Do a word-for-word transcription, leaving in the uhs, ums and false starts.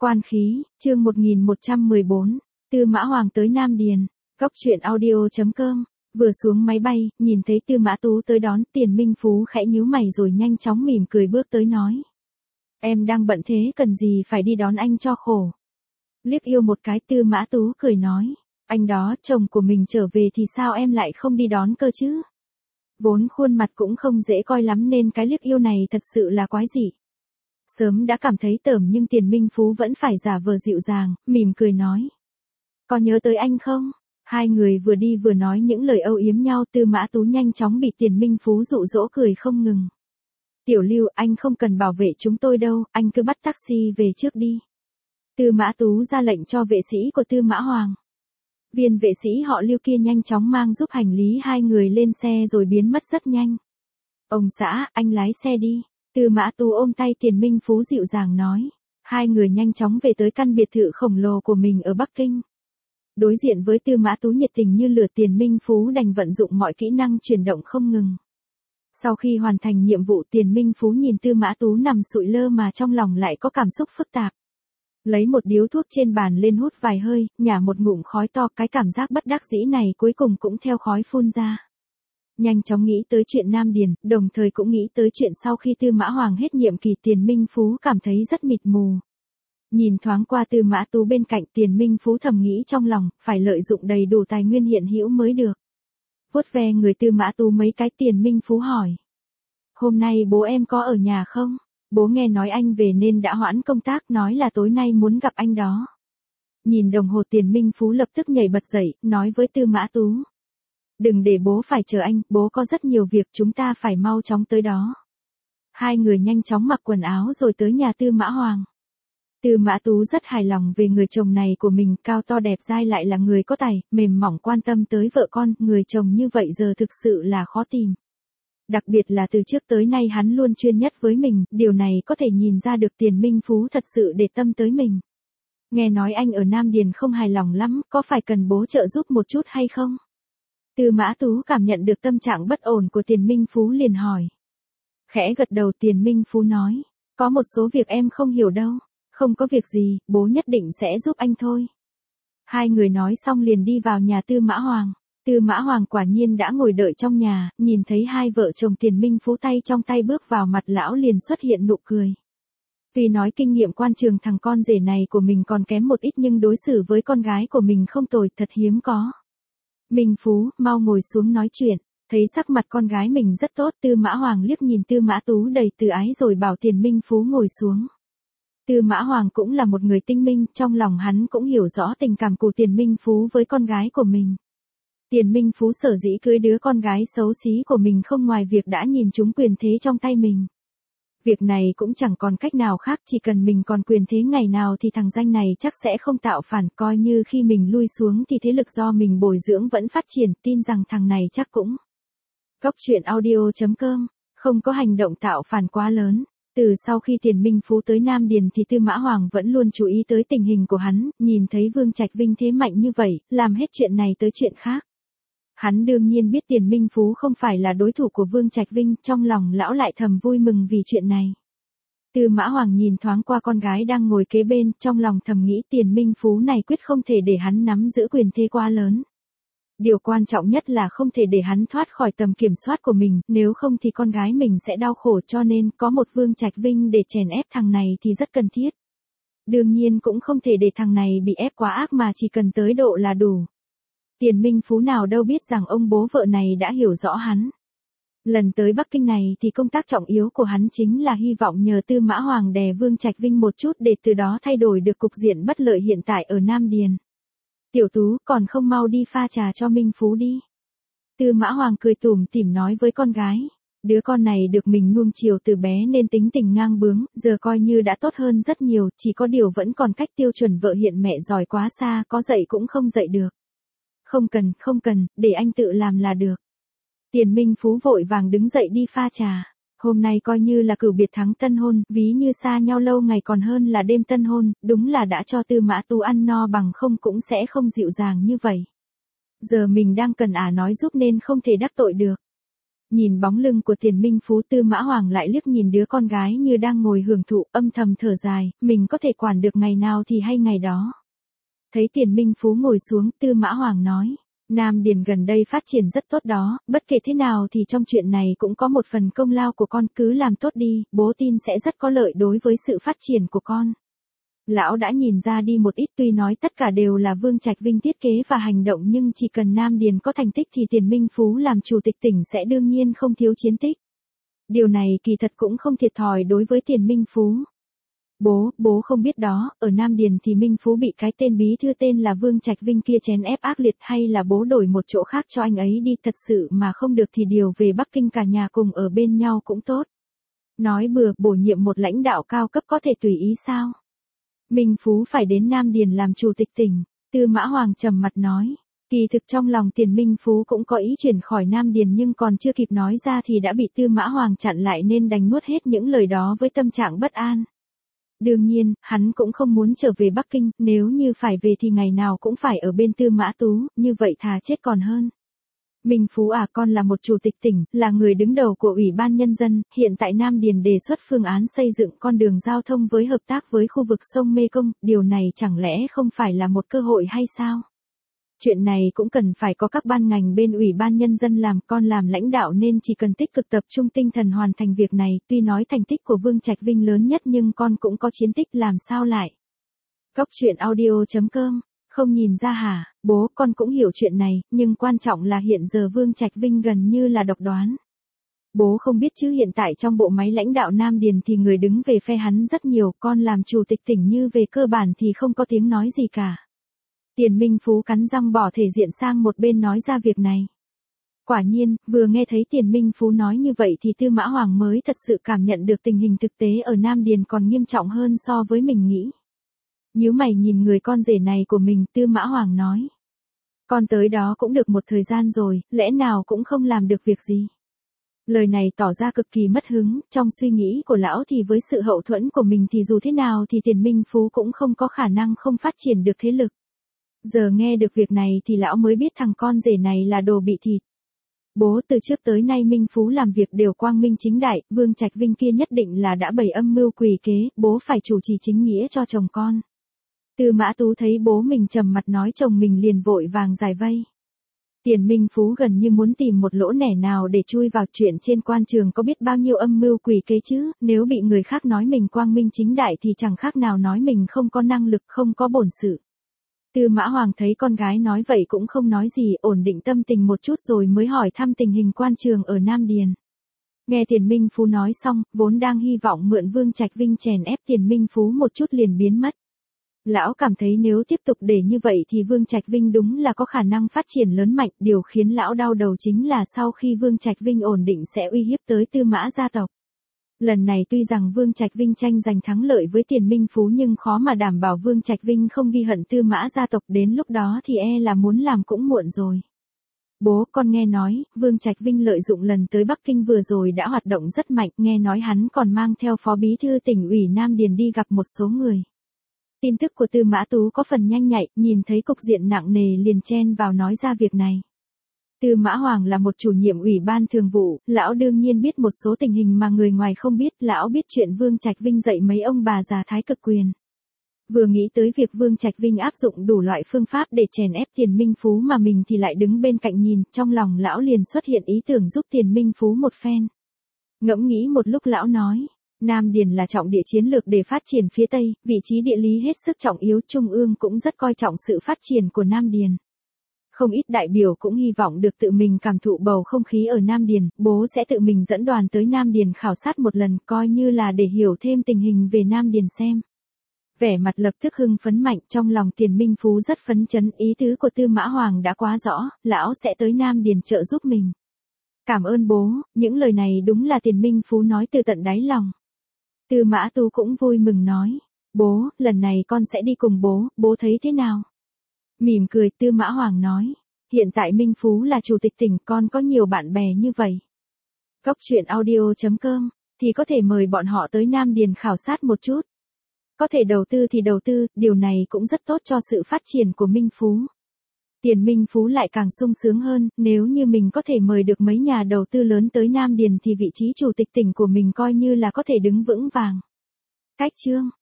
Quan khí, chương một nghìn một trăm mười bốn, Tư Mã Hoàng tới Nam Điền. Góc truyện audio chấm com. Vừa xuống máy bay, nhìn thấy Tư Mã Tú tới đón, Tiền Minh Phú khẽ nhíu mày rồi nhanh chóng mỉm cười bước tới nói. Em đang bận thế cần gì phải đi đón anh cho khổ. Liếc yêu một cái, Tư Mã Tú cười nói. Anh đó, chồng của mình trở về thì sao em lại không đi đón cơ chứ? Vốn khuôn mặt cũng không dễ coi lắm nên cái liếc yêu này thật sự là quái dị. Sớm đã cảm thấy tởm nhưng Tiền Minh Phú vẫn phải giả vờ dịu dàng, mỉm cười nói. Có nhớ tới anh không? Hai người vừa đi vừa nói những lời âu yếm nhau, Tư Mã Tú nhanh chóng bị Tiền Minh Phú dụ dỗ cười không ngừng. Tiểu Lưu, anh không cần bảo vệ chúng tôi đâu, anh cứ bắt taxi về trước đi. Tư Mã Tú ra lệnh cho vệ sĩ của Tư Mã Hoàng. Viên vệ sĩ họ Lưu kia nhanh chóng mang giúp hành lý hai người lên xe rồi biến mất rất nhanh. Ông xã, anh lái xe đi. Tư Mã Tú ôm tay Tiền Minh Phú dịu dàng nói. Hai người nhanh chóng về tới căn biệt thự khổng lồ của mình ở Bắc Kinh. Đối diện với Tư Mã Tú nhiệt tình như lửa, Tiền Minh Phú đành vận dụng mọi kỹ năng chuyển động không ngừng. Sau khi hoàn thành nhiệm vụ, Tiền Minh Phú nhìn Tư Mã Tú nằm sụi lơ mà trong lòng lại có cảm xúc phức tạp. Lấy một điếu thuốc trên bàn lên hút vài hơi, nhả một ngụm khói to, cái cảm giác bất đắc dĩ này cuối cùng cũng theo khói phun ra. Nhanh chóng nghĩ tới chuyện Nam Điền, đồng thời cũng nghĩ tới chuyện sau khi Tư Mã Hoàng hết nhiệm kỳ, Tiền Minh Phú cảm thấy rất mịt mù. Nhìn thoáng qua Tư Mã Tú bên cạnh, Tiền Minh Phú thầm nghĩ trong lòng, phải lợi dụng đầy đủ tài nguyên hiện hữu mới được. Vuốt ve người Tư Mã Tú mấy cái, Tiền Minh Phú hỏi. Hôm nay bố em có ở nhà không? Bố nghe nói anh về nên đã hoãn công tác, nói là tối nay muốn gặp anh đó. Nhìn đồng hồ, Tiền Minh Phú lập tức nhảy bật dậy, nói với Tư Mã Tú. Đừng để bố phải chờ anh, bố có rất nhiều việc, chúng ta phải mau chóng tới đó. Hai người nhanh chóng mặc quần áo rồi tới nhà Tư Mã Hoàng. Tư Mã Tú rất hài lòng về người chồng này của mình, cao to đẹp dai lại là người có tài, mềm mỏng quan tâm tới vợ con, người chồng như vậy giờ thực sự là khó tìm. Đặc biệt là từ trước tới nay hắn luôn chuyên nhất với mình, điều này có thể nhìn ra được Tiền Minh Phú thật sự để tâm tới mình. Nghe nói anh ở Nam Điền không hài lòng lắm, có phải cần bố trợ giúp một chút hay không? Tư Mã Tú cảm nhận được tâm trạng bất ổn của Tiền Minh Phú liền hỏi. Khẽ gật đầu, Tiền Minh Phú nói, có một số việc em không hiểu đâu, không có việc gì, bố nhất định sẽ giúp anh thôi. Hai người nói xong liền đi vào nhà Tư Mã Hoàng. Tư Mã Hoàng quả nhiên đã ngồi đợi trong nhà, nhìn thấy hai vợ chồng Tiền Minh Phú tay trong tay bước vào, mặt lão liền xuất hiện nụ cười. Tuy nói kinh nghiệm quan trường thằng con rể này của mình còn kém một ít nhưng đối xử với con gái của mình không tồi, thật hiếm có. Minh Phú, mau ngồi xuống nói chuyện. Thấy sắc mặt con gái mình rất tốt, Tư Mã Hoàng liếc nhìn Tư Mã Tú đầy từ ái rồi bảo Tiền Minh Phú ngồi xuống. Tư Mã Hoàng cũng là một người tinh minh, trong lòng hắn cũng hiểu rõ tình cảm của Tiền Minh Phú với con gái của mình. Tiền Minh Phú sở dĩ cưới đứa con gái xấu xí của mình không ngoài việc đã nhìn trúng quyền thế trong tay mình. Việc này cũng chẳng còn cách nào khác, chỉ cần mình còn quyền thế ngày nào thì thằng danh này chắc sẽ không tạo phản, coi như khi mình lui xuống thì thế lực do mình bồi dưỡng vẫn phát triển, tin rằng thằng này chắc cũng. Góc truyện audio chấm com, không có hành động tạo phản quá lớn. Từ sau khi Tiền Minh Phú tới Nam Điền thì Tư Mã Hoàng vẫn luôn chú ý tới tình hình của hắn, nhìn thấy Vương Trạch Vinh thế mạnh như vậy, làm hết chuyện này tới chuyện khác. Hắn đương nhiên biết Tiền Minh Phú không phải là đối thủ của Vương Trạch Vinh, trong lòng lão lại thầm vui mừng vì chuyện này. Tư Mã Hoàng nhìn thoáng qua con gái đang ngồi kế bên, trong lòng thầm nghĩ Tiền Minh Phú này quyết không thể để hắn nắm giữ quyền thế quá lớn. Điều quan trọng nhất là không thể để hắn thoát khỏi tầm kiểm soát của mình, nếu không thì con gái mình sẽ đau khổ, cho nên có một Vương Trạch Vinh để chèn ép thằng này thì rất cần thiết. Đương nhiên cũng không thể để thằng này bị ép quá ác mà chỉ cần tới độ là đủ. Tiền Minh Phú nào đâu biết rằng ông bố vợ này đã hiểu rõ hắn. Lần tới Bắc Kinh này thì công tác trọng yếu của hắn chính là hy vọng nhờ Tư Mã Hoàng đè Vương Trạch Vinh một chút để từ đó thay đổi được cục diện bất lợi hiện tại ở Nam Điền. Tiểu Tú, còn không mau đi pha trà cho Minh Phú đi. Tư Mã Hoàng cười tủm tỉm nói với con gái. Đứa con này được mình nuông chiều từ bé nên tính tình ngang bướng, giờ coi như đã tốt hơn rất nhiều, chỉ có điều vẫn còn cách tiêu chuẩn vợ hiện mẹ giỏi quá xa, có dạy cũng không dạy được. Không cần, không cần, để anh tự làm là được. Tiền Minh Phú vội vàng đứng dậy đi pha trà. Hôm nay coi như là cửu biệt thắng tân hôn, ví như xa nhau lâu ngày còn hơn là đêm tân hôn, đúng là đã cho Tư Mã Tú ăn no bằng không cũng sẽ không dịu dàng như vậy. Giờ mình đang cần ả nói giúp nên không thể đắc tội được. Nhìn bóng lưng của Tiền Minh Phú, Tư Mã Hoàng lại liếc nhìn đứa con gái như đang ngồi hưởng thụ, âm thầm thở dài, mình có thể quản được ngày nào thì hay ngày đó. Thấy Tiền Minh Phú ngồi xuống, Tư Mã Hoàng nói, Nam Điền gần đây phát triển rất tốt đó, bất kể thế nào thì trong chuyện này cũng có một phần công lao của con, cứ làm tốt đi, bố tin sẽ rất có lợi đối với sự phát triển của con. Lão đã nhìn ra đi một ít, tuy nói tất cả đều là Vương Trạch Vinh thiết kế và hành động, nhưng chỉ cần Nam Điền có thành tích thì Tiền Minh Phú làm chủ tịch tỉnh sẽ đương nhiên không thiếu chiến tích. Điều này kỳ thật cũng không thiệt thòi đối với Tiền Minh Phú. Bố, bố không biết đó, ở Nam Điền thì Minh Phú bị cái tên bí thư tên là Vương Trạch Vinh kia chèn ép ác liệt, hay là bố đổi một chỗ khác cho anh ấy đi, thật sự mà không được thì điều về Bắc Kinh cả nhà cùng ở bên nhau cũng tốt. Nói bừa, bổ nhiệm một lãnh đạo cao cấp có thể tùy ý sao? Minh Phú phải đến Nam Điền làm chủ tịch tỉnh, Tư Mã Hoàng trầm mặt nói. Kỳ thực trong lòng Tiền Minh Phú cũng có ý chuyển khỏi Nam Điền, nhưng còn chưa kịp nói ra thì đã bị Tư Mã Hoàng chặn lại, nên đành nuốt hết những lời đó với tâm trạng bất an. Đương nhiên, hắn cũng không muốn trở về Bắc Kinh, nếu như phải về thì ngày nào cũng phải ở bên Tư Mã Tú, như vậy thà chết còn hơn. Minh Phú à, con là một chủ tịch tỉnh, là người đứng đầu của Ủy ban Nhân dân, hiện tại Nam Điền đề xuất phương án xây dựng con đường giao thông với hợp tác với khu vực sông Mekong, điều này chẳng lẽ không phải là một cơ hội hay sao? Chuyện này cũng cần phải có các ban ngành bên Ủy ban Nhân dân làm, con làm lãnh đạo nên chỉ cần tích cực tập trung tinh thần hoàn thành việc này, tuy nói thành tích của Vương Trạch Vinh lớn nhất nhưng con cũng có chiến tích, làm sao lại. Góc truyện audio chấm com, không nhìn ra hả, bố con cũng hiểu chuyện này, nhưng quan trọng là hiện giờ Vương Trạch Vinh gần như là độc đoán. Bố không biết chứ, hiện tại trong bộ máy lãnh đạo Nam Điền thì người đứng về phe hắn rất nhiều, con làm chủ tịch tỉnh như về cơ bản thì không có tiếng nói gì cả. Tiền Minh Phú cắn răng bỏ thể diện sang một bên nói ra việc này. Quả nhiên, vừa nghe thấy Tiền Minh Phú nói như vậy thì Tư Mã Hoàng mới thật sự cảm nhận được tình hình thực tế ở Nam Điền còn nghiêm trọng hơn so với mình nghĩ. Nhíu mày nhìn người con rể này của mình, Tư Mã Hoàng nói. Con tới đó cũng được một thời gian rồi, lẽ nào cũng không làm được việc gì. Lời này tỏ ra cực kỳ mất hứng, trong suy nghĩ của lão thì với sự hậu thuẫn của mình thì dù thế nào thì Tiền Minh Phú cũng không có khả năng không phát triển được thế lực. Giờ nghe được việc này thì lão mới biết thằng con rể này là đồ bị thịt. Bố, từ trước tới nay Minh Phú làm việc đều quang minh chính đại, Vương Trạch Vinh kia nhất định là đã bày âm mưu quỷ kế, bố phải chủ trì chính nghĩa cho chồng con. Tư Mã Tú thấy bố mình trầm mặt nói chồng mình liền vội vàng giải vây. Tiền Minh Phú gần như muốn tìm một lỗ nẻ nào để chui vào, chuyện trên quan trường có biết bao nhiêu âm mưu quỷ kế chứ, nếu bị người khác nói mình quang minh chính đại thì chẳng khác nào nói mình không có năng lực, không có bổn sự. Tư Mã Hoàng thấy con gái nói vậy cũng không nói gì, ổn định tâm tình một chút rồi mới hỏi thăm tình hình quan trường ở Nam Điền. Nghe Tiền Minh Phú nói xong, vốn đang hy vọng mượn Vương Trạch Vinh chèn ép Tiền Minh Phú một chút liền biến mất. Lão cảm thấy nếu tiếp tục để như vậy thì Vương Trạch Vinh đúng là có khả năng phát triển lớn mạnh, điều khiến lão đau đầu chính là sau khi Vương Trạch Vinh ổn định sẽ uy hiếp tới Tư Mã gia tộc. Lần này tuy rằng Vương Trạch Vinh tranh giành thắng lợi với Tiền Minh Phú nhưng khó mà đảm bảo Vương Trạch Vinh không ghi hận Tư Mã gia tộc, đến lúc đó thì e là muốn làm cũng muộn rồi. Bố, con nghe nói, Vương Trạch Vinh lợi dụng lần tới Bắc Kinh vừa rồi đã hoạt động rất mạnh, nghe nói hắn còn mang theo phó bí thư tỉnh ủy Nam Điền đi gặp một số người. Tin tức của Tư Mã Tú có phần nhanh nhạy, nhìn thấy cục diện nặng nề liền chen vào nói ra việc này. Tư Mã Hoàng là một chủ nhiệm ủy ban thường vụ, lão đương nhiên biết một số tình hình mà người ngoài không biết, lão biết chuyện Vương Trạch Vinh dạy mấy ông bà già thái cực quyền. Vừa nghĩ tới việc Vương Trạch Vinh áp dụng đủ loại phương pháp để chèn ép Tiền Minh Phú mà mình thì lại đứng bên cạnh nhìn, trong lòng lão liền xuất hiện ý tưởng giúp Tiền Minh Phú một phen. Ngẫm nghĩ một lúc lão nói, Nam Điền là trọng địa chiến lược để phát triển phía Tây, vị trí địa lý hết sức trọng yếu, Trung ương cũng rất coi trọng sự phát triển của Nam Điền. Không ít đại biểu cũng hy vọng được tự mình cảm thụ bầu không khí ở Nam Điền, bố sẽ tự mình dẫn đoàn tới Nam Điền khảo sát một lần, coi như là để hiểu thêm tình hình về Nam Điền xem. Vẻ mặt lập tức hưng phấn mạnh, trong lòng Tiền Minh Phú rất phấn chấn, ý tứ của Tư Mã Hoàng đã quá rõ, lão sẽ tới Nam Điền trợ giúp mình. Cảm ơn bố, những lời này đúng là Tiền Minh Phú nói từ tận đáy lòng. Tư Mã Tú cũng vui mừng nói, bố, lần này con sẽ đi cùng bố, bố thấy thế nào? Mỉm cười, Tư Mã Hoàng nói, hiện tại Minh Phú là chủ tịch tỉnh, con có nhiều bạn bè như vậy. Góc truyện audio chấm com, thì có thể mời bọn họ tới Nam Điền khảo sát một chút. Có thể đầu tư thì đầu tư, điều này cũng rất tốt cho sự phát triển của Minh Phú. Tiền Minh Phú lại càng sung sướng hơn, nếu như mình có thể mời được mấy nhà đầu tư lớn tới Nam Điền thì vị trí chủ tịch tỉnh của mình coi như là có thể đứng vững vàng. Cách chương